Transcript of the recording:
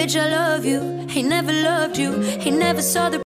bitch, I love you. He never loved you, he never saw the